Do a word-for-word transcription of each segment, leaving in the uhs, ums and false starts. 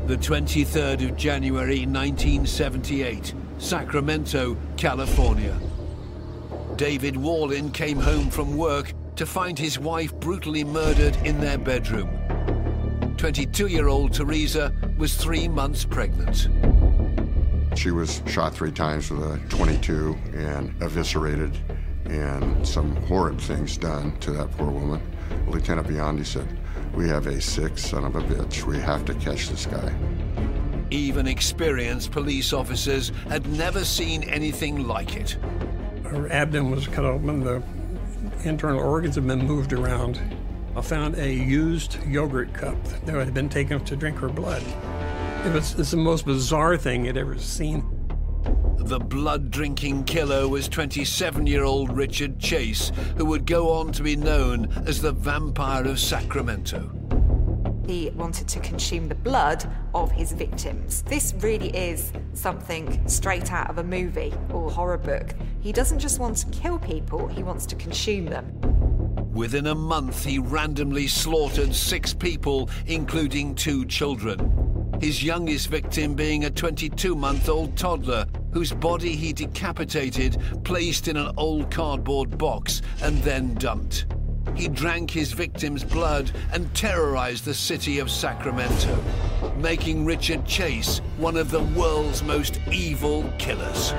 The twenty-third of January nineteen seventy-eight, Sacramento, California. David Wallin came home from work to find his wife brutally murdered in their bedroom. twenty-two-year-old Teresa was three months pregnant. She was shot three times with a twenty-two and eviscerated, and some horrid things done to that poor woman. Lieutenant Biondi said, "We have a sick son of a bitch. We have to catch this guy." Even experienced police officers had never seen anything like it. Her abdomen was cut open, the internal organs had been moved around. I found a used yogurt cup that had been taken to drink her blood. It was it's the most bizarre thing I'd ever seen. The blood-drinking killer was twenty-seven-year-old Richard Chase, who would go on to be known as the Vampire of Sacramento. He wanted to consume the blood of his victims. This really is something straight out of a movie or horror book. He doesn't just want to kill people, he wants to consume them. Within a month, he randomly slaughtered six people, including two children. His youngest victim being a twenty-two-month-old toddler, whose body he decapitated, placed in an old cardboard box, and then dumped. He drank his victim's blood and terrorized the city of Sacramento, making Richard Chase one of the world's most evil killers.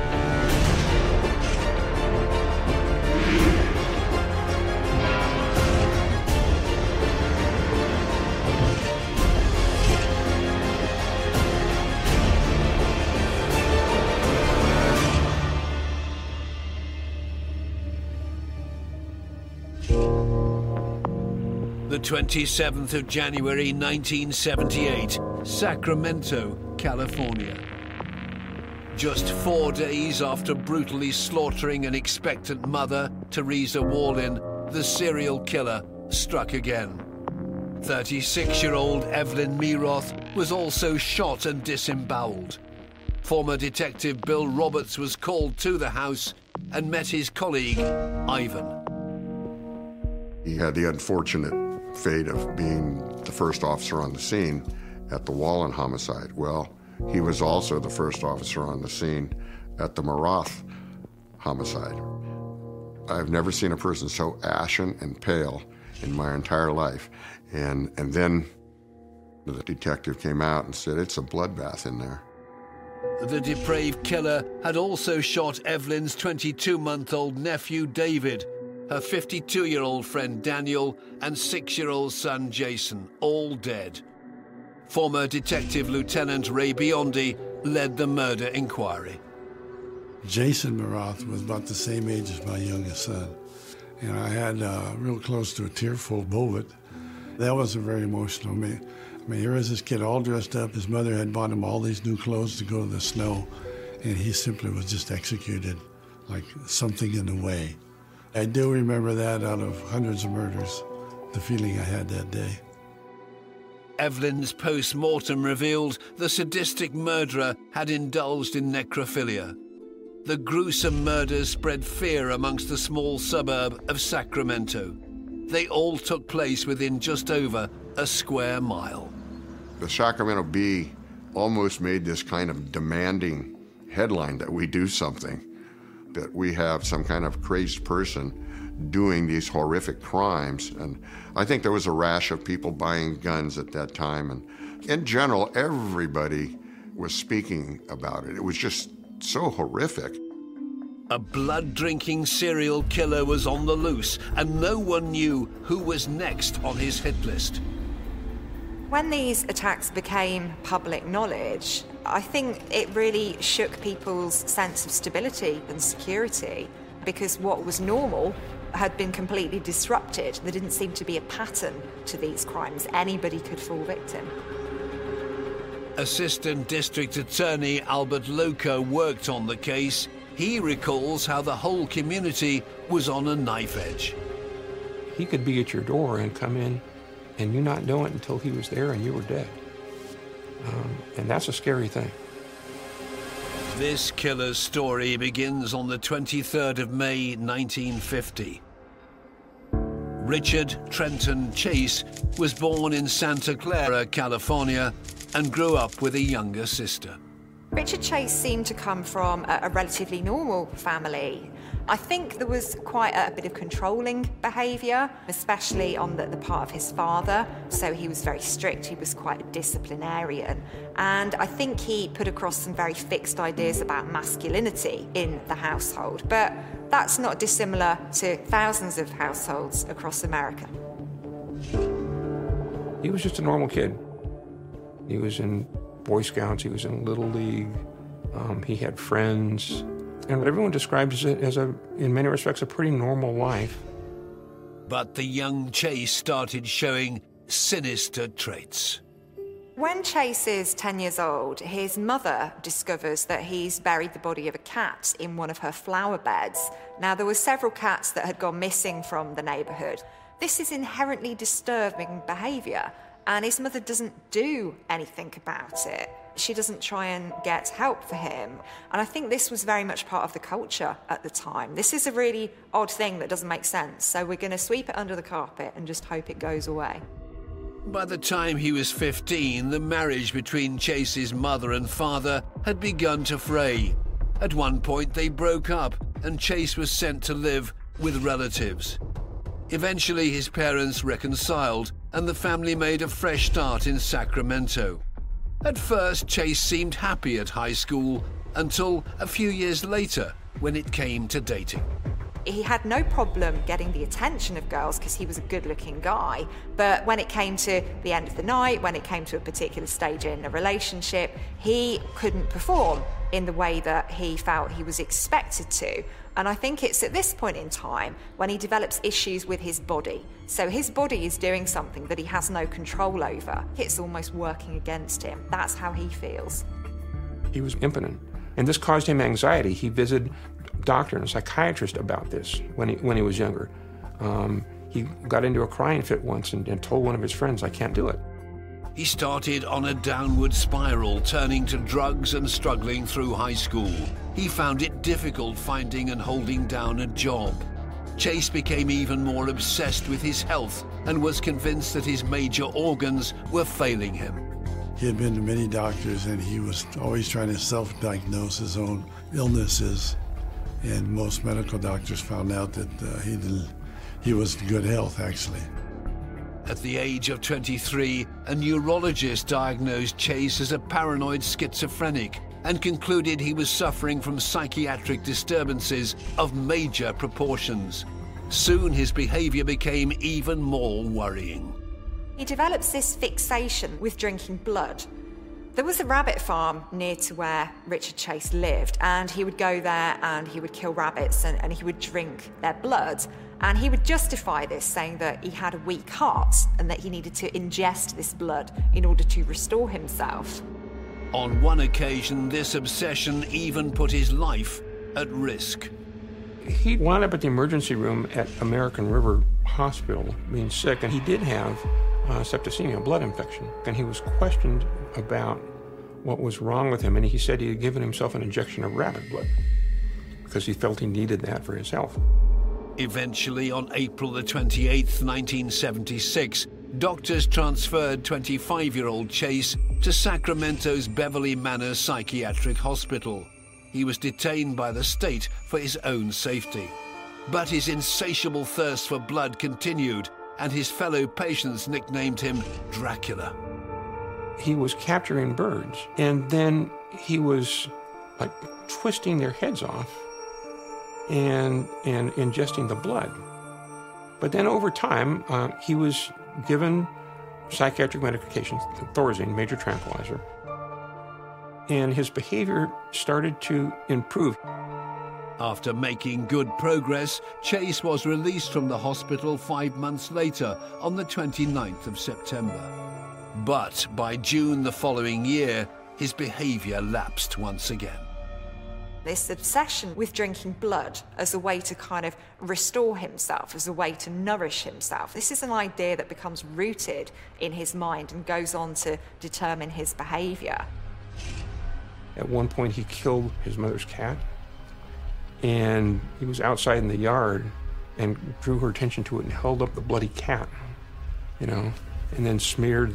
The twenty-seventh of January nineteen seventy-eight, Sacramento, California. Just four days after brutally slaughtering an expectant mother, Teresa Wallin, the serial killer struck again. thirty-six-year-old Evelyn Meroth was also shot and disemboweled. Former Detective Bill Roberts was called to the house and met his colleague, Ivan. He had the unfortunate fate of being the first officer on the scene at the Wallin homicide. Well, he was also the first officer on the scene at the Meroth homicide. I've never seen a person so ashen and pale in my entire life. And, and then the detective came out and said, "It's a bloodbath in there." The depraved killer had also shot Evelyn's twenty-two-month-old nephew, David, her fifty-two-year-old friend Daniel, and six-year-old son Jason, all dead. Former Detective Lieutenant Ray Biondi led the murder inquiry. Jason Meroth was about the same age as my youngest son. And I had uh, real close to a tearful moment. That wasn't very emotional. I mean, I mean, here was this kid all dressed up. His mother had bought him all these new clothes to go to the snow, and he simply was just executed like something in the way. I do remember that out of hundreds of murders, the feeling I had that day. Evelyn's post-mortem revealed the sadistic murderer had indulged in necrophilia. The gruesome murders spread fear amongst the small suburb of Sacramento. They all took place within just over a square mile. The Sacramento Bee almost made this kind of demanding headline that we do something, that we have some kind of crazed person doing these horrific crimes. And I think there was a rash of people buying guns at that time. And in general, everybody was speaking about it. It was just so horrific. A blood-drinking serial killer was on the loose, and no one knew who was next on his hit list. When these attacks became public knowledge, I think it really shook people's sense of stability and security, because what was normal had been completely disrupted. There didn't seem to be a pattern to these crimes. Anybody could fall victim. Assistant District Attorney Albert Loca worked on the case. He recalls how the whole community was on a knife edge. He could be at your door and come in and you not know it until he was there and you were dead. Um, and that's a scary thing. This killer's story begins on the twenty-third of May nineteen fifty. Richard Trenton Chase was born in Santa Clara, California, and grew up with a younger sister. Richard Chase seemed to come from a, a relatively normal family. I think there was quite a, a bit of controlling behaviour, especially on the, the part of his father. So he was very strict, he was quite a disciplinarian. And I think he put across some very fixed ideas about masculinity in the household. But that's not dissimilar to thousands of households across America. He was just a normal kid. He was in Boy Scouts, he was in Little League, um, he had friends. And everyone describes it as, a, in many respects, a pretty normal life. But the young Chase started showing sinister traits. When Chase is ten years old, his mother discovers that he's buried the body of a cat in one of her flower beds. Now, there were several cats that had gone missing from the neighbourhood. This is inherently disturbing behaviour, and his mother doesn't do anything about it. She doesn't try and get help for him. And I think this was very much part of the culture at the time. This is a really odd thing that doesn't make sense, so we're going to sweep it under the carpet and just hope it goes away. By the time he was fifteen, the marriage between Chase's mother and father had begun to fray. At one point, they broke up, and Chase was sent to live with relatives. Eventually, his parents reconciled, and the family made a fresh start in Sacramento. At first, Chase seemed happy at high school, until a few years later, when it came to dating. He had no problem getting the attention of girls because he was a good-looking guy, but when it came to the end of the night, when it came to a particular stage in a relationship, he couldn't perform in the way that he felt he was expected to. And I think it's at this point in time when he develops issues with his body. So his body is doing something that he has no control over. It's almost working against him. That's how he feels. He was impotent, and this caused him anxiety. He visited a doctor and a psychiatrist about this when he, when he was younger. Um, he got into a crying fit once and, and told one of his friends, "I can't do it." He started on a downward spiral, turning to drugs and struggling through high school. He found it difficult finding and holding down a job. Chase became even more obsessed with his health and was convinced that his major organs were failing him. He had been to many doctors, and he was always trying to self-diagnose his own illnesses. And most medical doctors found out that uh, he didn't, he was in good health, actually. At the age of twenty-three, a neurologist diagnosed Chase as a paranoid schizophrenic and concluded he was suffering from psychiatric disturbances of major proportions. Soon his behavior became even more worrying. He develops this fixation with drinking blood. There was a rabbit farm near to where Richard Chase lived, and he would go there and he would kill rabbits and, and he would drink their blood. And he would justify this, saying that he had a weak heart and that he needed to ingest this blood in order to restore himself. On one occasion, this obsession even put his life at risk. He wound up at the emergency room at American River Hospital being sick, and he did have uh, septicemia, a blood infection. And he was questioned about what was wrong with him, and he said he had given himself an injection of rabbit blood because he felt he needed that for his health. Eventually, on April the twenty-eighth, nineteen seventy-six, doctors transferred twenty-five-year-old Chase to Sacramento's Beverly Manor Psychiatric Hospital. He was detained by the state for his own safety. But his insatiable thirst for blood continued, and his fellow patients nicknamed him Dracula. He was capturing birds, and then he was like twisting their heads off and and ingesting the blood. But then over time, uh, he was given psychiatric medications, Thorazine, major tranquilizer, and his behavior started to improve. After making good progress, Chase was released from the hospital five months later on the twenty-ninth of September. But by June the following year, his behavior lapsed once again. This obsession with drinking blood as a way to kind of restore himself, as a way to nourish himself. This is an idea that becomes rooted in his mind and goes on to determine his behavior. At one point, he killed his mother's cat, and he was outside in the yard and drew her attention to it and held up the bloody cat, you know, and then smeared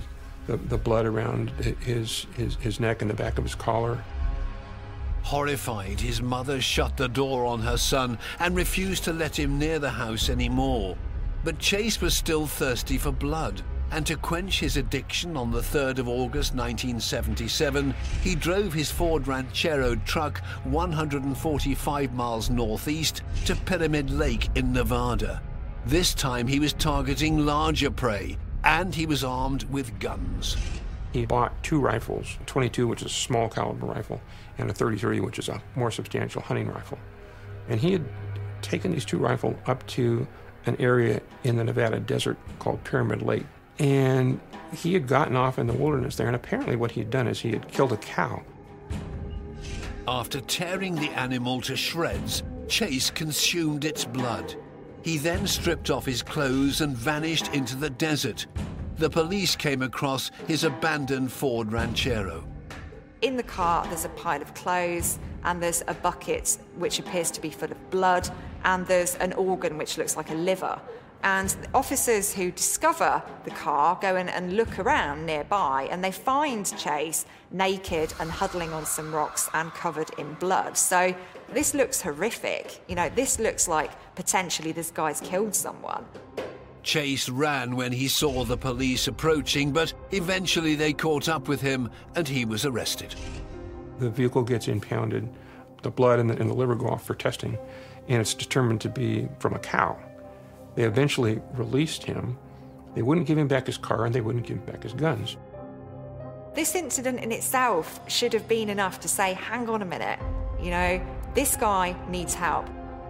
the, the blood around his, his, his neck and the back of his collar. Horrified, his mother shut the door on her son and refused to let him near the house anymore. But Chase was still thirsty for blood, and to quench his addiction on the third of August nineteen seventy-seven, he drove his Ford Ranchero truck one hundred forty-five miles northeast to Pyramid Lake in Nevada. This time he was targeting larger prey, and he was armed with guns. He bought two rifles, a twenty-two, which is a small caliber rifle, and a thirty-three, which is a more substantial hunting rifle. And he had taken these two rifles up to an area in the Nevada desert called Pyramid Lake. And he had gotten off in the wilderness there, and apparently what he had done is he had killed a cow. After tearing the animal to shreds, Chase consumed its blood. He then stripped off his clothes and vanished into the desert. The police came across his abandoned Ford Ranchero. In the car, there's a pile of clothes, and there's a bucket which appears to be full of blood, and there's an organ which looks like a liver. And the officers who discover the car go in and look around nearby, and they find Chase naked and huddling on some rocks and covered in blood. So this looks horrific. You know, this looks like potentially this guy's killed someone. Chase ran when he saw the police approaching, but eventually they caught up with him and he was arrested. The vehicle gets impounded, the blood and the, and the liver go off for testing, and it's determined to be from a cow. They eventually released him. They wouldn't give him back his car, and they wouldn't give him back his guns. This incident in itself should have been enough to say, hang on a minute, you know, this guy needs help.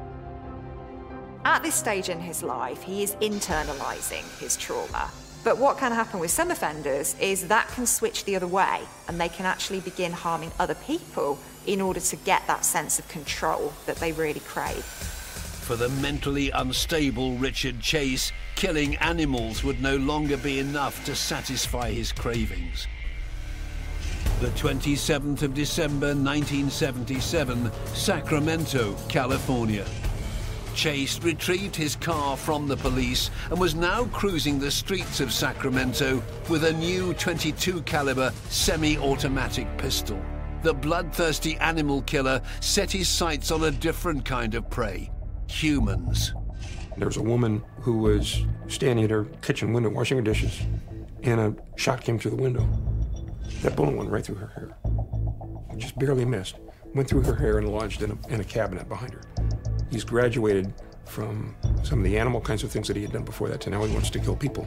At this stage in his life, he is internalizing his trauma. But what can happen with some offenders is that can switch the other way, and they can actually begin harming other people in order to get that sense of control that they really crave. For the mentally unstable Richard Chase, killing animals would no longer be enough to satisfy his cravings. The twenty-seventh of December nineteen seventy-seven, Sacramento, California. Chase retrieved his car from the police and was now cruising the streets of Sacramento with a new twenty-two caliber semi-automatic pistol. The bloodthirsty animal killer set his sights on a different kind of prey: humans. There was a woman who was standing at her kitchen window washing her dishes, and a shot came through the window. That bullet went right through her hair. Just barely missed. Went through her hair and lodged in a, in a cabinet behind her. He's graduated from some of the animal kinds of things that he had done before that to now he wants to kill people.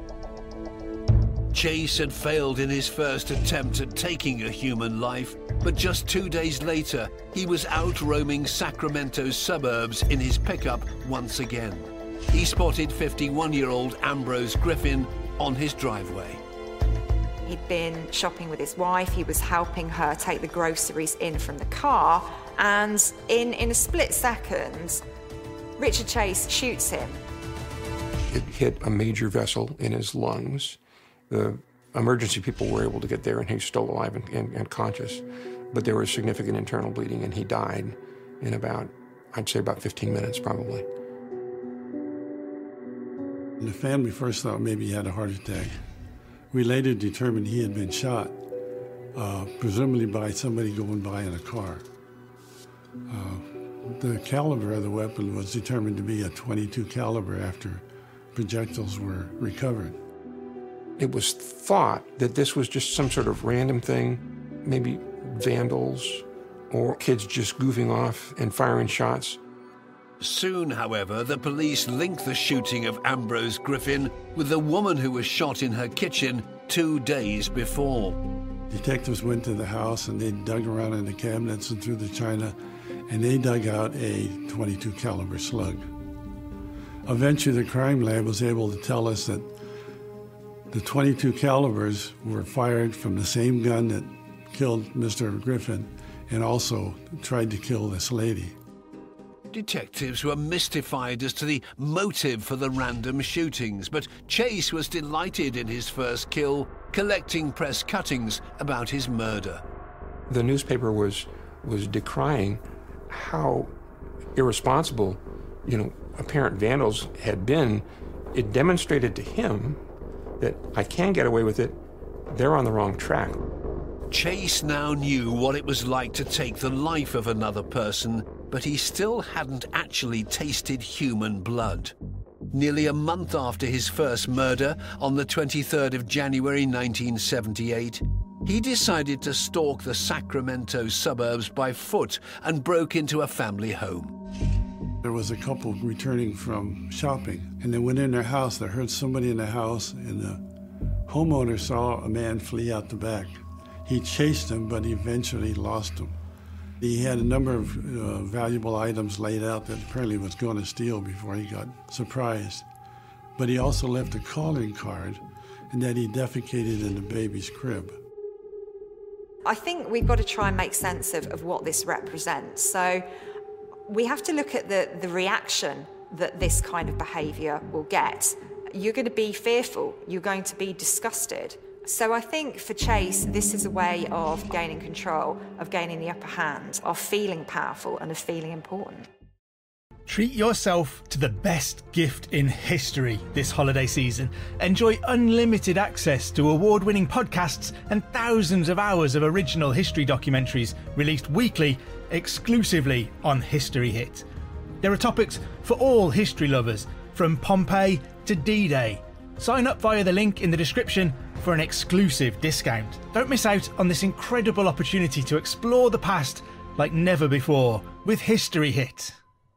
Chase had failed in his first attempt at taking a human life, but just two days later, he was out roaming Sacramento's suburbs in his pickup once again. He spotted fifty-one-year-old Ambrose Griffin on his driveway. He'd been shopping with his wife. He was helping her take the groceries in from the car. And in, in a split second, Richard Chase shoots him. It hit a major vessel in his lungs. The emergency people were able to get there, and he's still alive and, and, and conscious. But there was significant internal bleeding, and he died in about, I'd say about fifteen minutes, probably. The family first thought maybe he had a heart attack. We later determined he had been shot, uh, presumably by somebody going by in a car. Uh, the caliber of the weapon was determined to be a twenty-two caliber after projectiles were recovered. It was thought that this was just some sort of random thing, maybe vandals or kids just goofing off and firing shots. Soon, however, the police linked the shooting of Ambrose Griffin with the woman who was shot in her kitchen two days before. Detectives went to the house and they dug around in the cabinets and through the china, and they dug out a twenty-two caliber slug. Eventually, the crime lab was able to tell us that the twenty-two calibers were fired from the same gun that killed Mister Griffin and also tried to kill this lady. Detectives were mystified as to the motive for the random shootings, but Chase was delighted in his first kill, collecting press cuttings about his murder. The newspaper was was decrying how irresponsible, you know, apparent vandals had been. It demonstrated to him that I can get away with it they're on the wrong track. Chase now knew what it was like to take the life of another person, but he still hadn't actually tasted human blood. Nearly a month after his first murder, on the twenty-third of January nineteen seventy-eight, he decided to stalk the Sacramento suburbs by foot and broke into a family home. There was a couple returning from shopping, and they went in their house. They heard somebody in the house, and the homeowner saw a man flee out the back. He chased him, but eventually lost him. He had a number of uh, valuable items laid out that apparently was going to steal before he got surprised. But he also left a calling card, and that he defecated in the baby's crib. I think we've got to try and make sense of, of what this represents. So we have to look at the, the reaction that this kind of behaviour will get. You're going to be fearful, you're going to be disgusted. So I think for Chase, this is a way of gaining control, of gaining the upper hand, of feeling powerful and of feeling important. Treat yourself to the best gift in history this holiday season. Enjoy unlimited access to award-winning podcasts and thousands of hours of original history documentaries released weekly exclusively on History Hit. There are topics for all history lovers, from Pompeii to D-Day. Sign up via the link in the description for an exclusive discount. Don't miss out on this incredible opportunity to explore the past like never before with History Hit.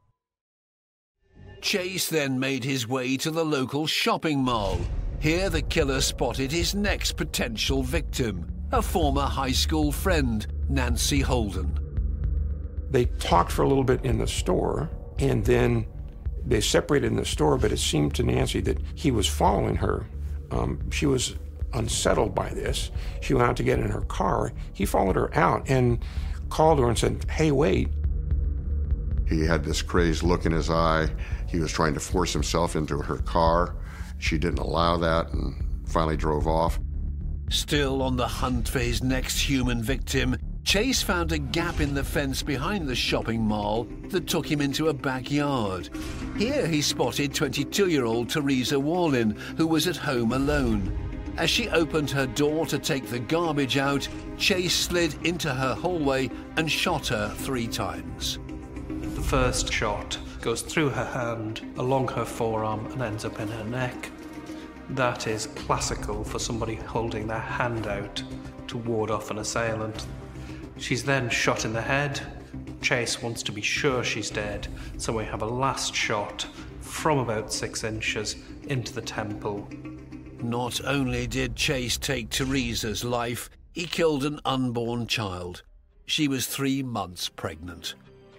Chase then made his way to the local shopping mall. Here the killer spotted his next potential victim, a former high school friend, Nancy Holden. They talked for a little bit in the store, and then they separated in the store, but it seemed to Nancy that he was following her. Um, she was unsettled by this. She went out to get in her car. He followed her out and called her and said, "Hey, wait." He had this crazed look in his eye. He was trying to force himself into her car. She didn't allow that and finally drove off. Still on the hunt for his next human victim, Chase found a gap in the fence behind the shopping mall that took him into a backyard. Here he spotted twenty-two-year-old Teresa Wallin, who was at home alone. As she opened her door to take the garbage out, Chase slid into her hallway and shot her three times. The first shot goes through her hand, along her forearm, and ends up in her neck. That is classical for somebody holding their hand out to ward off an assailant. She's then shot in the head. Chase wants to be sure she's dead, so we have a last shot from about six inches into the temple. Not only did Chase take Teresa's life, he killed an unborn child. She was three months pregnant.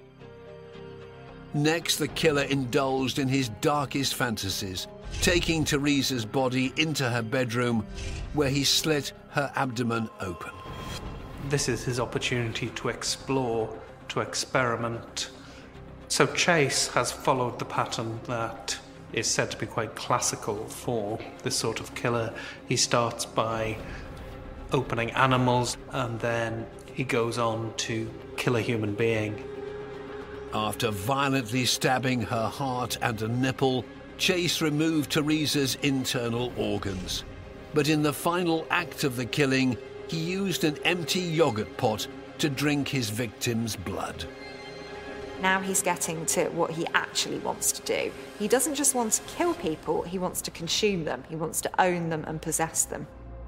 Next, the killer indulged in his darkest fantasies, taking Teresa's body into her bedroom, where he slit her abdomen open. This is his opportunity to explore, to experiment. So Chase has followed the pattern that is said to be quite classical for this sort of killer. He starts by opening animals, and then he goes on to kill a human being. After violently stabbing her heart and a nipple, Chase removed Teresa's internal organs. But in the final act of the killing, he used an empty yogurt pot to drink his victim's blood. Now he's getting to what he actually wants to do. He doesn't just want to kill people, he wants to consume them. He wants to own them and possess them.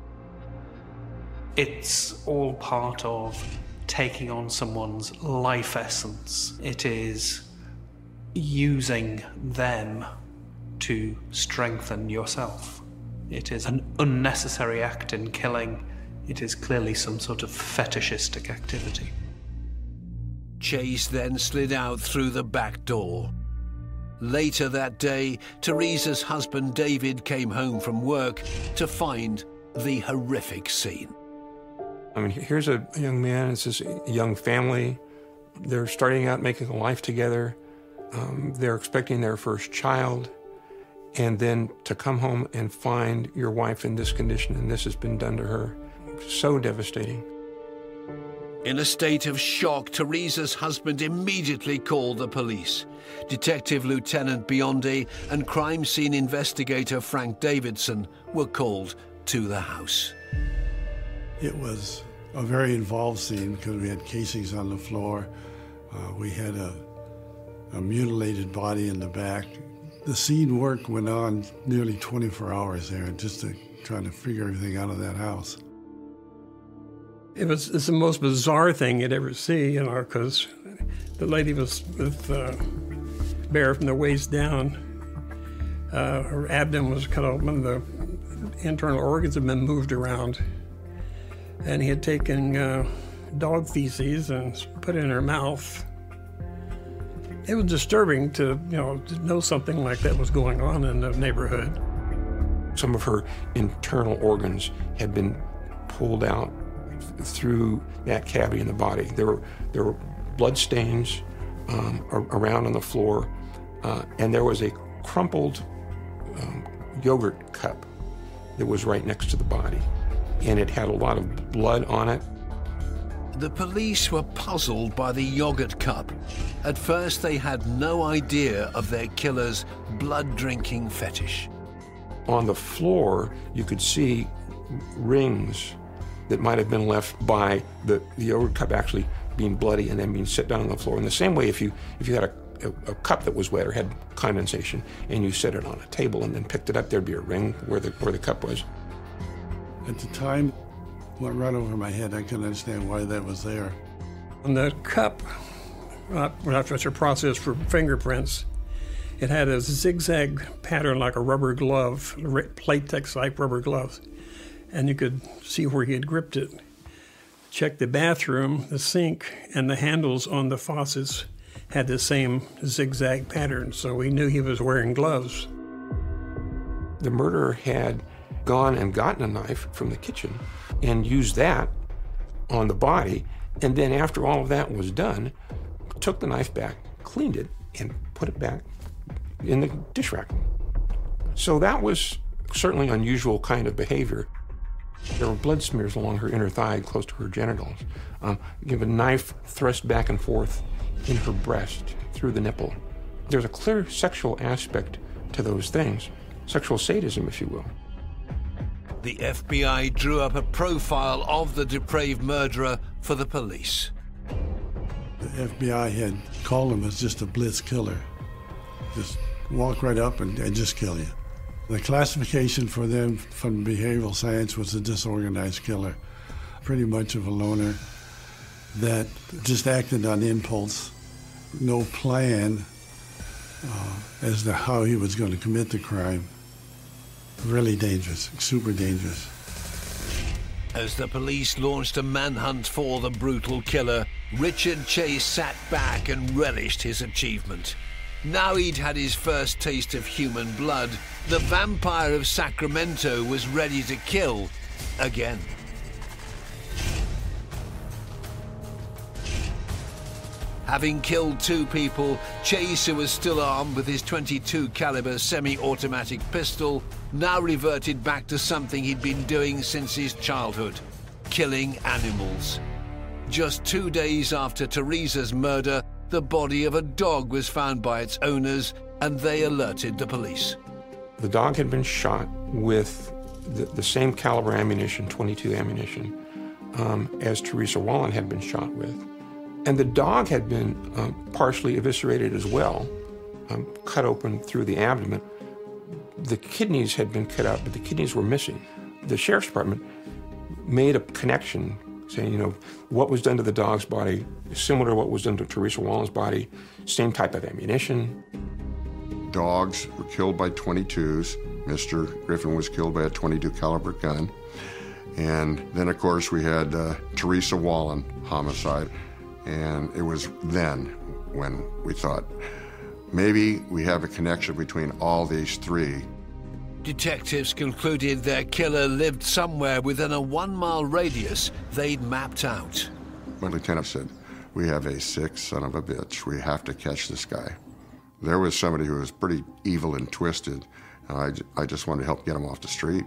It's all part of taking on someone's life essence. It is using them to strengthen yourself. It is an unnecessary act in killing. It is clearly some sort of fetishistic activity. Chase then slid out through the back door. Later that day, Teresa's husband David came home from work to find the horrific scene. I mean, here's a young man, it's this young family. They're starting out making a life together. Um, they're expecting their first child. And then to come home and find your wife in this condition, and this has been done to her. So devastating. In a state of shock, Teresa's husband immediately called the police. Detective Lieutenant Biondi and crime scene investigator Frank Davidson were called to the house. It was a very involved scene because we had casings on the floor. Uh, we had a, a mutilated body in the back. The scene work went on nearly twenty-four hours there just to try to figure everything out of that house. It was it's the most bizarre thing you'd ever see, you know, because the lady was with uh, bare from the waist down. Uh, her abdomen was cut open. The internal organs had been moved around. And he had taken uh, dog feces and put it in her mouth. It was disturbing to, you know, to know something like that was going on in the neighborhood. Some of her internal organs had been pulled out through that cavity in the body. There were there were blood stains um, around on the floor, uh, and there was a crumpled um, yogurt cup that was right next to the body, and it had a lot of blood on it. The police were puzzled by the yogurt cup. At first, they had no idea of their killer's blood-drinking fetish. On the floor, you could see rings that might have been left by the, the yogurt cup actually being bloody and then being set down on the floor. In the same way, if you if you had a, a, a cup that was wet or had condensation and you set it on a table and then picked it up, there'd be a ring where the where the cup was. At the time, went right over my head. I couldn't understand why that was there. On the cup, uh, after it's a process for fingerprints, it had a zigzag pattern like a rubber glove, latex-like rubber gloves, and you could see where he had gripped it. Checked the bathroom, the sink, and the handles on the faucets had the same zigzag pattern, so we knew he was wearing gloves. The murderer had gone and gotten a knife from the kitchen and used that on the body, and then after all of that was done, took the knife back, cleaned it, and put it back in the dish rack. So that was certainly unusual kind of behavior. There were blood smears along her inner thigh, close to her genitals. Um, you have a knife thrust back and forth in her breast, through the nipple. There's a clear sexual aspect to those things, sexual sadism, if you will. The F B I drew up a profile of the depraved murderer for the police. The F B I had called him as just a blitz killer. Just walk right up and, and just kill you. The classification for them from behavioral science was a disorganized killer, pretty much of a loner that just acted on impulse, no plan uh, as to how he was going to commit the crime. Really dangerous, super dangerous. As the police launched a manhunt for the brutal killer, Richard Chase sat back and relished his achievement. Now he'd had his first taste of human blood, the vampire of Sacramento was ready to kill again. Having killed two people, Chase, who was still armed with his twenty-two caliber semi-automatic pistol, now reverted back to something he'd been doing since his childhood, killing animals. Just two days after Teresa's murder, the body of a dog was found by its owners, and they alerted the police. The dog had been shot with the, the same caliber ammunition, twenty-two ammunition, um, as Teresa Wallin had been shot with. And the dog had been um, partially eviscerated as well, um, cut open through the abdomen. The kidneys had been cut out, but the kidneys were missing. The sheriff's department made a connection saying, you know, what was done to the dog's body is similar to what was done to Teresa Wallin's body, same type of ammunition. Dogs were killed by twenty-twos. Mister Griffin was killed by a twenty-two caliber gun. And then, of course, we had uh, Teresa Wallin homicide. And it was then when we thought, maybe we have a connection between all these three. Detectives concluded their killer lived somewhere within a one-mile radius they'd mapped out. My lieutenant said, we have a sick son of a bitch. We have to catch this guy. There was somebody who was pretty evil and twisted, and I, I just wanted to help get him off the street.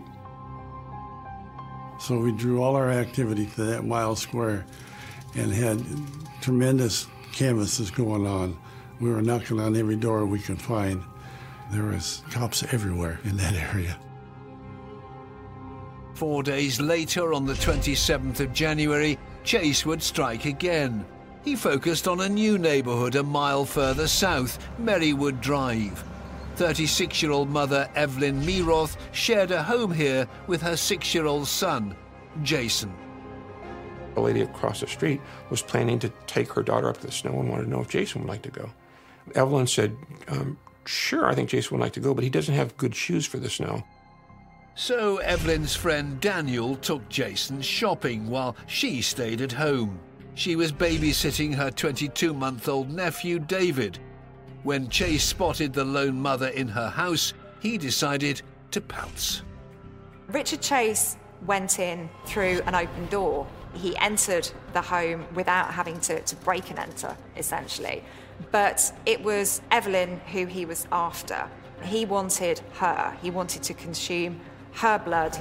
So we drew all our activity to that mile square and had tremendous canvases going on. We were knocking on every door we could find. There was cops everywhere in that area. Four days later, on the twenty-seventh of January, Chase would strike again. He focused on a new neighbourhood a mile further south, Merrywood Drive. thirty-six-year-old mother Evelyn Meroth shared a home here with her six-year-old son, Jason. A lady across the street was planning to take her daughter up to the snow and wanted to know if Jason would like to go. Evelyn said, um, sure, I think Jason would like to go, but he doesn't have good shoes for the snow. So Evelyn's friend Daniel took Jason shopping while she stayed at home. She was babysitting her twenty-two-month-old nephew, David. When Chase spotted the lone mother in her house, he decided to pounce. Richard Chase went in through an open door. He entered the home without having to, to break and enter, essentially. But it was Evelyn who he was after. He wanted her. He wanted to consume her blood.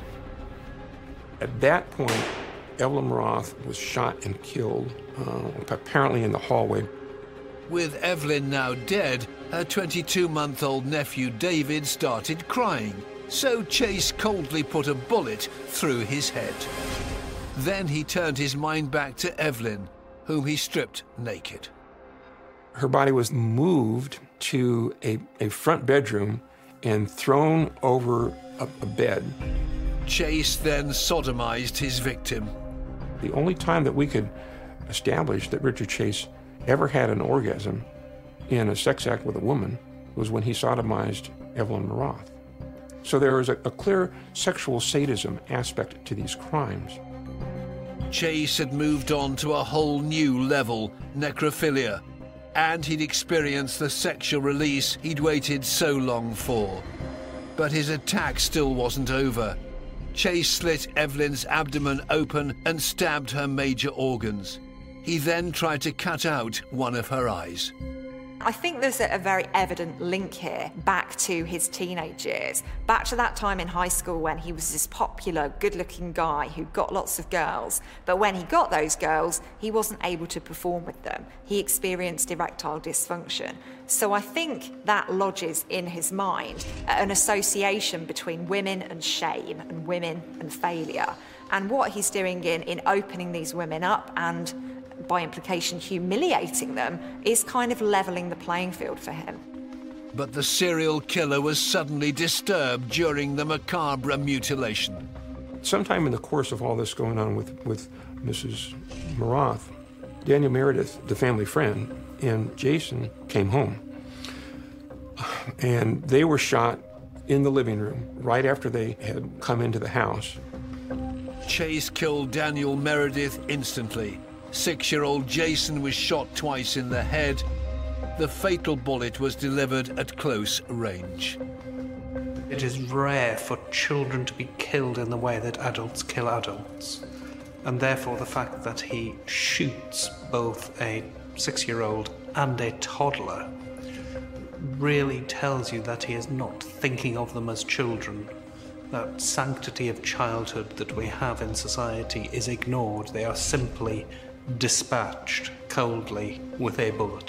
At that point, Evelyn Meroth was shot and killed, uh, apparently in the hallway. With Evelyn now dead, her twenty-two-month-old nephew David started crying, so Chase coldly put a bullet through his head. Then he turned his mind back to Evelyn, whom he stripped naked. Her body was moved to a, a front bedroom and thrown over a, a bed. Chase then sodomized his victim. The only time that we could establish that Richard Chase ever had an orgasm in a sex act with a woman was when he sodomized Evelyn Meroth. So there was a, a clear sexual sadism aspect to these crimes. Chase had moved on to a whole new level, necrophilia, and he'd experienced the sexual release he'd waited so long for. But his attack still wasn't over. Chase slit Evelyn's abdomen open and stabbed her major organs. He then tried to cut out one of her eyes. I think there's a very evident link here back to his teenage years, back to that time in high school when he was this popular, good-looking guy who got lots of girls. But when he got those girls, he wasn't able to perform with them. He experienced erectile dysfunction. So I think that lodges in his mind an association between women and shame and women and failure. And what he's doing in, in opening these women up and by implication humiliating them, is kind of levelling the playing field for him. But the serial killer was suddenly disturbed during the macabre mutilation. Sometime in the course of all this going on with, with Missus Meroth, Daniel Meredith, the family friend, and Jason came home. And they were shot in the living room right after they had come into the house. Chase killed Daniel Meredith instantly. Six-year-old Jason was shot twice in the head. The fatal bullet was delivered at close range. It is rare for children to be killed in the way that adults kill adults. And therefore the fact that he shoots both a six-year-old and a toddler really tells you that he is not thinking of them as children. That sanctity of childhood that we have in society is ignored. They are simply dispatched coldly with a bullet.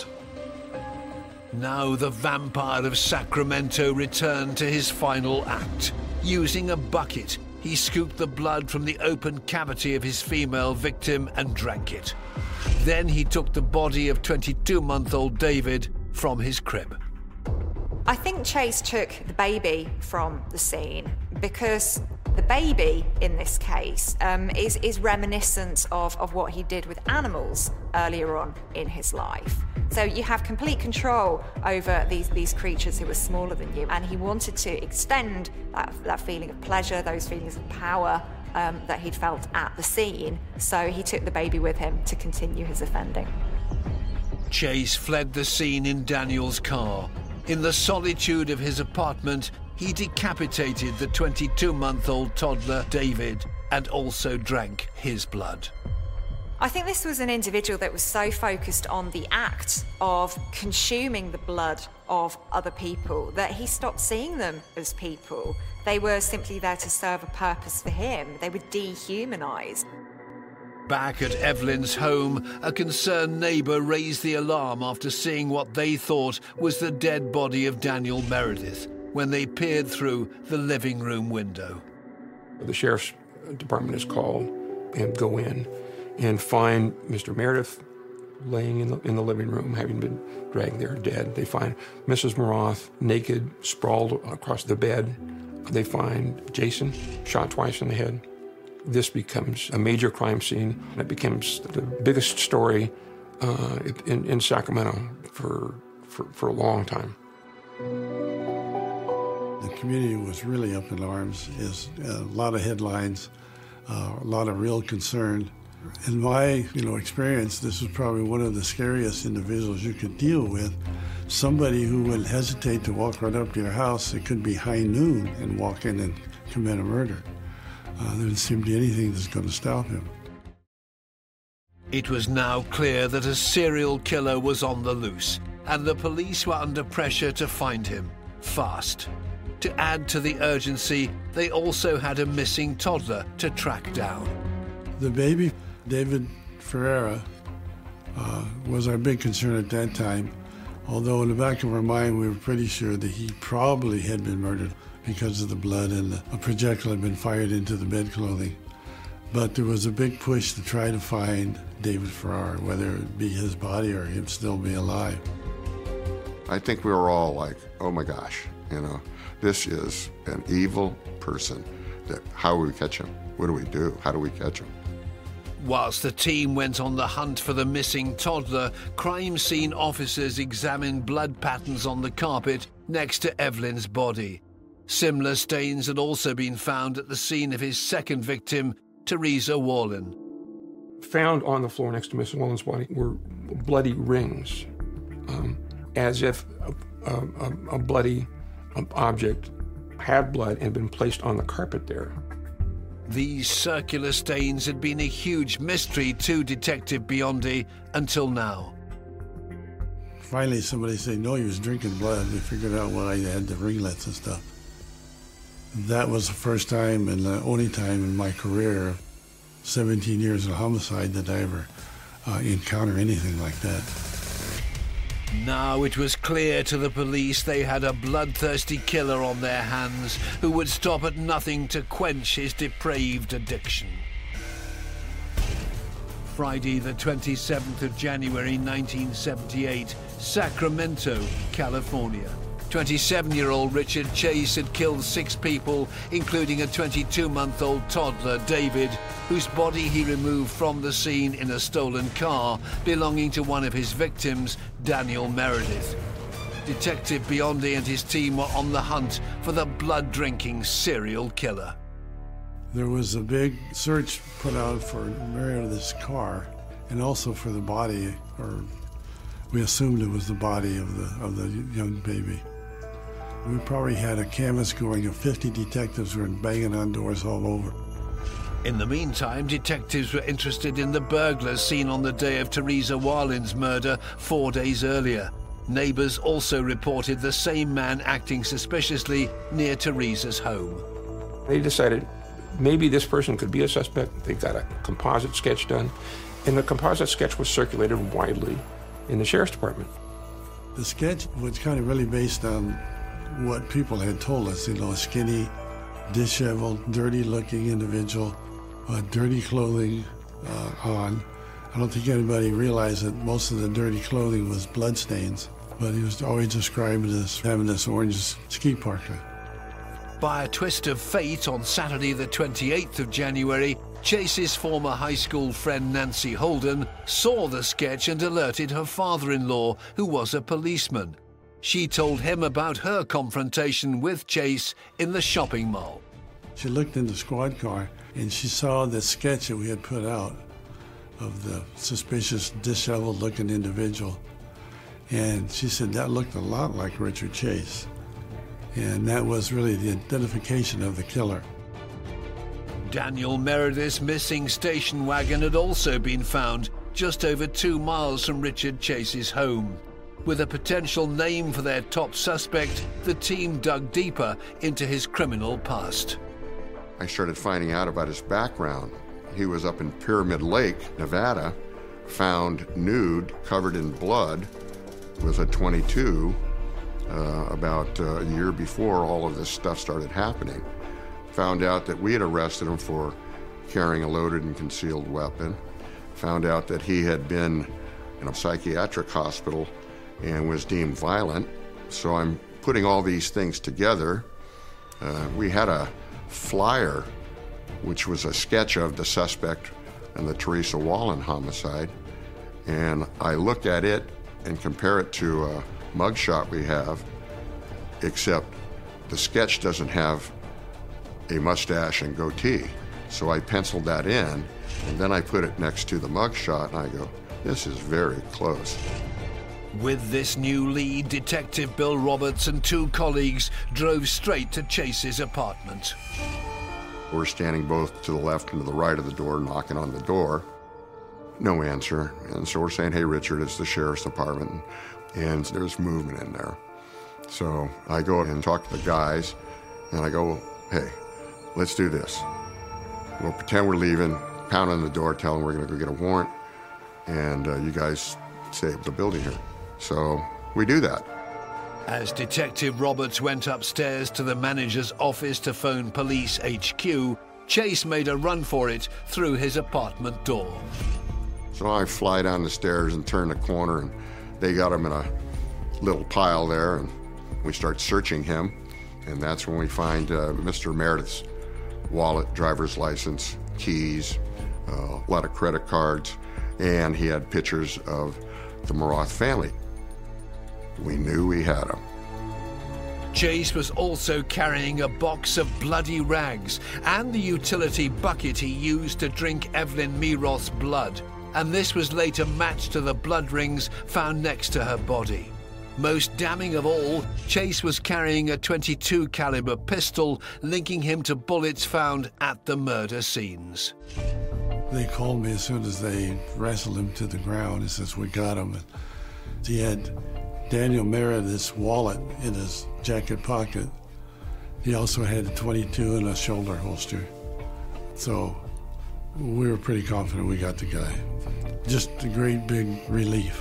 Now the vampire of Sacramento returned to his final act. Using a bucket, he scooped the blood from the open cavity of his female victim and drank it. Then he took the body of twenty-two-month-old David from his crib. I think Chase took the baby from the scene because the baby, in this case, um, is, is reminiscent of, of what he did with animals earlier on in his life. So you have complete control over these, these creatures who are smaller than you, and he wanted to extend that, that feeling of pleasure, those feelings of power um, that he'd felt at the scene. So he took the baby with him to continue his offending. Chase fled the scene in Daniel's car. In the solitude of his apartment, he decapitated the twenty-two-month-old toddler, David, and also drank his blood. I think this was an individual that was so focused on the act of consuming the blood of other people that he stopped seeing them as people. They were simply there to serve a purpose for him. They were dehumanized. Back at Evelyn's home, a concerned neighbour raised the alarm after seeing what they thought was the dead body of Daniel Meredith when they peered through the living room window. The sheriff's department is called and go in and find Mister Meredith laying in the, in the living room, having been dragged there dead. They find Missus Moroth naked, sprawled across the bed. They find Jason shot twice in the head. This becomes a major crime scene. It becomes the biggest story uh, in, in Sacramento for, for, for a long time. The community was really up in arms. Is a lot of headlines, uh, a lot of real concern. In my, you know, experience, this was probably one of the scariest individuals you could deal with. Somebody who would hesitate to walk right up to your house. It could be high noon and walk in and commit a murder. Uh, there didn't seem to be anything that's going to stop him. It was now clear that a serial killer was on the loose, and the police were under pressure to find him fast. To add to the urgency, they also had a missing toddler to track down. The baby, David Ferreira, uh, was our big concern at that time, although in the back of our mind we were pretty sure that he probably had been murdered because of the blood and a projectile had been fired into the bedclothing. But there was a big push to try to find David Ferreira, whether it be his body or him still be alive. I think we were all like, oh my gosh, you know, this is an evil person. That, how do we catch him? What do we do? How do we catch him? Whilst the team went on the hunt for the missing toddler, crime scene officers examined blood patterns on the carpet next to Evelyn's body. Similar stains had also been found at the scene of his second victim, Teresa Wallin. Found on the floor next to Missus Wallin's body were bloody rings, um, as if a, a, a bloody object had blood and been placed on the carpet there. These circular stains had been a huge mystery to Detective Biondi until now. Finally, somebody said, no, he was drinking blood. We figured out why he had the ringlets and stuff. That was the first time and the only time in my career, seventeen years of homicide, that I ever uh, encountered anything like that. Now it was clear to the police they had a bloodthirsty killer on their hands who would stop at nothing to quench his depraved addiction. Friday, the twenty-seventh of January nineteen seventy-eight, Sacramento, California. twenty-seven-year-old Richard Chase had killed six people, including a twenty-two-month-old toddler, David, whose body he removed from the scene in a stolen car belonging to one of his victims, Daniel Meredith. Detective Biondi and his team were on the hunt for the blood-drinking serial killer. There was a big search put out for Meredith's car and also for the body, or we assumed it was the body of the of the young baby. We probably had a canvas going of fifty detectives who were banging on doors all over. In the meantime, detectives were interested in the burglars seen on the day of Teresa Wallin's murder four days earlier. Neighbors also reported the same man acting suspiciously near Teresa's home. They decided maybe this person could be a suspect. They got a composite sketch done, and the composite sketch was circulated widely in the sheriff's department. The sketch was kind of really based on what people had told us, you know, a skinny, disheveled, dirty-looking individual, uh, dirty clothing uh, on. I don't think anybody realized that most of the dirty clothing was bloodstains, but he was always described as having this orange ski parka. By a twist of fate, on Saturday the twenty-eighth of January, Chase's former high school friend Nancy Holden saw the sketch and alerted her father-in-law, who was a policeman. She told him about her confrontation with Chase in the shopping mall. She looked in the squad car and she saw the sketch that we had put out of the suspicious, disheveled-looking individual. And she said that looked a lot like Richard Chase. And that was really the identification of the killer. Daniel Meredith's missing station wagon had also been found just over two miles from Richard Chase's home. With a potential name for their top suspect, the team dug deeper into his criminal past. I started finding out about his background. He was up in Pyramid Lake, Nevada, found nude, covered in blood, with a twenty-two, uh, about uh, a year before all of this stuff started happening. Found out that we had arrested him for carrying a loaded and concealed weapon. Found out that he had been in a psychiatric hospital and was deemed violent. So I'm putting all these things together. Uh, we had a flyer, which was a sketch of the suspect in the Teresa Wallen homicide. And I look at it and compare it to a mugshot we have, except the sketch doesn't have a mustache and goatee. So I penciled that in, and then I put it next to the mugshot, and I go, this is very close. With this new lead, Detective Bill Roberts and two colleagues drove straight to Chase's apartment. We're standing both to the left and to the right of the door, knocking on the door. No answer. And so we're saying, hey, Richard, it's the sheriff's department. And there's movement in there. So I go and talk to the guys, and I go, hey, let's do this. We'll pretend we're leaving, pound on the door, tell them we're going to go get a warrant, and uh, you guys save the building here. So we do that. As Detective Roberts went upstairs to the manager's office to phone police H Q, Chase made a run for it through his apartment door. So I fly down the stairs and turn the corner, and they got him in a little pile there, and we start searching him, and that's when we find uh, Mister Meredith's wallet, driver's license, keys, uh, a lot of credit cards, and he had pictures of the Maroth family. We knew we had him. Chase was also carrying a box of bloody rags and the utility bucket he used to drink Evelyn Meroth's blood, and this was later matched to the blood rings found next to her body. Most damning of all, Chase was carrying a twenty-two caliber pistol, linking him to bullets found at the murder scenes. They called me as soon as they wrestled him to the ground and says, we got him. And he had Daniel Meredith's wallet in his jacket pocket. He also had a twenty-two in a shoulder holster. So we were pretty confident we got the guy. Just a great big relief.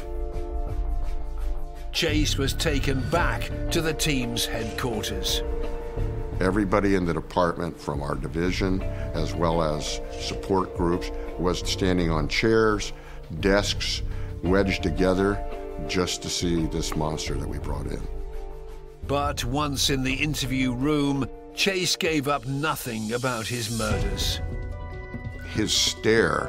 Chase was taken back to the team's headquarters. Everybody in the department from our division, as well as support groups, was standing on chairs, desks, wedged together, just to see this monster that we brought in. But once in the interview room, Chase gave up nothing about his murders. His stare,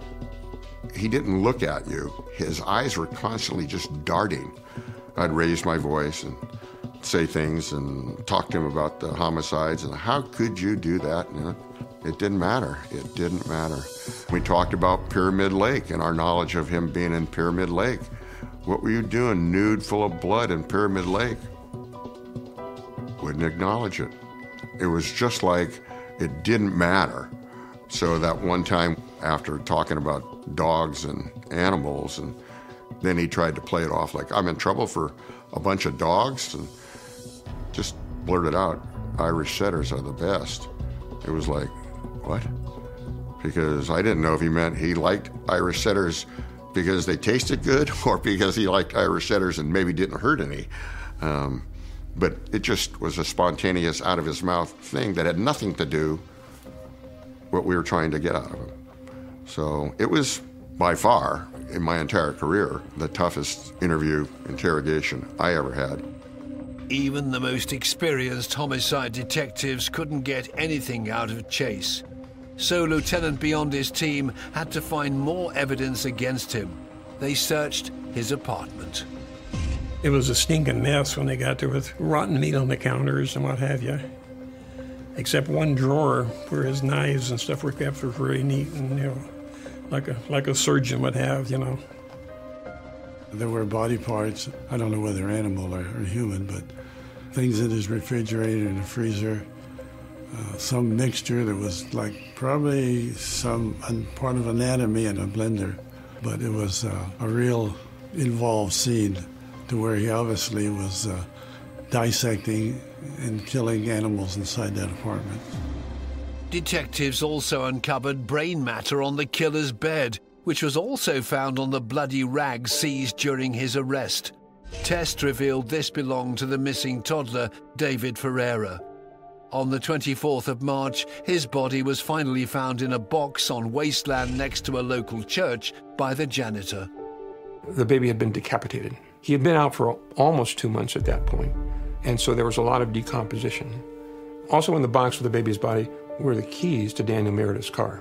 he didn't look at you. His eyes were constantly just darting. I'd raise my voice and say things and talk to him about the homicides and how could you do that? You know, it didn't matter. It didn't matter. We talked about Pyramid Lake and our knowledge of him being in Pyramid Lake. What were you doing nude full of blood in Pyramid Lake? Wouldn't acknowledge it. It was just like it didn't matter. So that one time after talking about dogs and animals, and then he tried to play it off like I'm in trouble for a bunch of dogs, and just blurted out, Irish setters are the best. It was like, what? Because I didn't know if he meant he liked Irish setters because they tasted good or because he liked Irish setters and maybe didn't hurt any. Um, but it just was a spontaneous out of his mouth thing that had nothing to do what we were trying to get out of him. So it was by far, in my entire career, the toughest interview interrogation I ever had. Even the most experienced homicide detectives couldn't get anything out of Chase. So Lieutenant Beyond's team had to find more evidence against him. They searched his apartment. It was a stinking mess when they got there with rotten meat on the counters and what have you. Except one drawer where his knives and stuff were kept were very neat and, you know, like a like a surgeon would have, you know. There were body parts, I don't know whether animal or, or human, but things in his refrigerator and the freezer. Uh, some mixture that was like probably some part of anatomy in a blender, but it was uh, a real involved scene to where he obviously was uh, dissecting and killing animals inside that apartment. Detectives also uncovered brain matter on the killer's bed, which was also found on the bloody rags seized during his arrest. Tests revealed this belonged to the missing toddler, David Ferreira. On the twenty-fourth of March, his body was finally found in a box on wasteland next to a local church by the janitor. The baby had been decapitated. He had been out for almost two months at that point, and so there was a lot of decomposition. Also in the box with the baby's body were the keys to Daniel Meredith's car.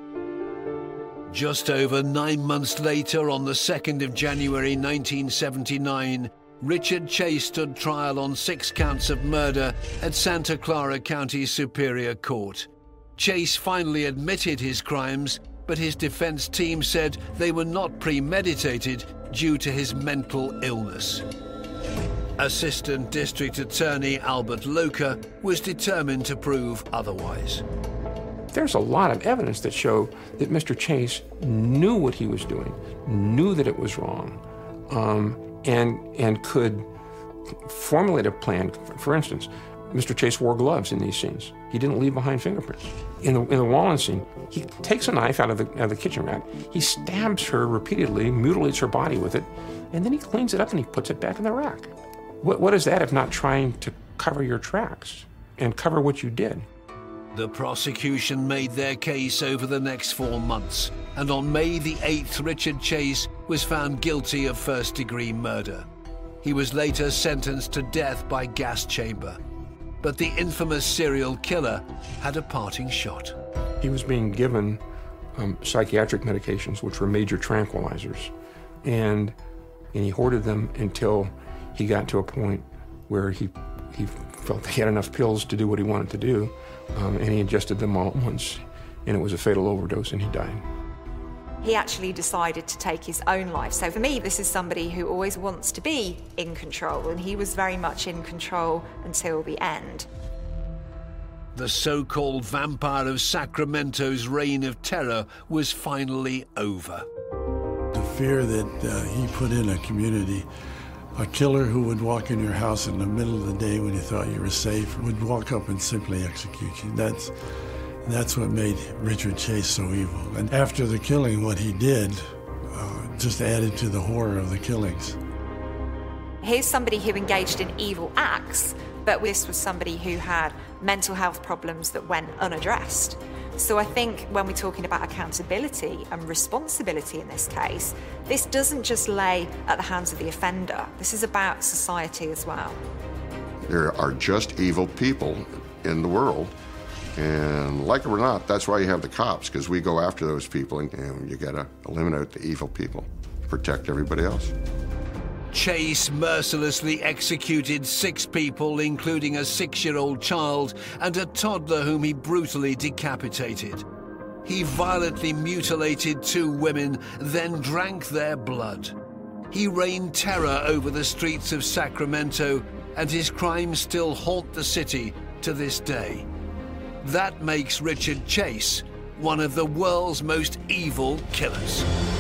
Just over nine months later, on the second of January nineteen seventy-nine, Richard Chase stood trial on six counts of murder at Santa Clara County Superior Court. Chase finally admitted his crimes, but his defense team said they were not premeditated due to his mental illness. Assistant District Attorney Albert Locher was determined to prove otherwise. There's a lot of evidence that show that Mister Chase knew what he was doing, knew that it was wrong, um, and and could formulate a plan. For instance, Mister Chase wore gloves in these scenes. He didn't leave behind fingerprints. In the, in the Wallen scene, he takes a knife out of, the, out of the kitchen rack, he stabs her repeatedly, mutilates her body with it, and then he cleans it up and he puts it back in the rack. What, what is that if not trying to cover your tracks and cover what you did? The prosecution made their case over the next four months, and on May the eighth, Richard Chase was found guilty of first-degree murder. He was later sentenced to death by gas chamber. But the infamous serial killer had a parting shot. He was being given um, psychiatric medications, which were major tranquilizers, and, and he hoarded them until he got to a point where he, he felt he had enough pills to do what he wanted to do, um, and he ingested them all at once, and it was a fatal overdose, and he died. He actually decided to take his own life. So for me, this is somebody who always wants to be in control, and he was very much in control until the end. The so-called Vampire of Sacramento's reign of terror was finally over. The fear that uh, he put in a community, a killer who would walk in your house in the middle of the day when you thought you were safe, would walk up and simply execute you. That's That's what made Richard Chase so evil. And after the killing, what he did uh, just added to the horror of the killings. Here's somebody who engaged in evil acts, but this was somebody who had mental health problems that went unaddressed. So I think when we're talking about accountability and responsibility in this case, this doesn't just lay at the hands of the offender. This is about society as well. There are just evil people in the world. And like it or not, that's why you have the cops, because we go after those people, and, and you gotta eliminate the evil people, protect everybody else. Chase mercilessly executed six people, including a six-year-old child and a toddler whom he brutally decapitated. He violently mutilated two women, then drank their blood. He rained terror over the streets of Sacramento, and his crimes still haunt the city to this day. That makes Richard Chase one of the world's most evil killers.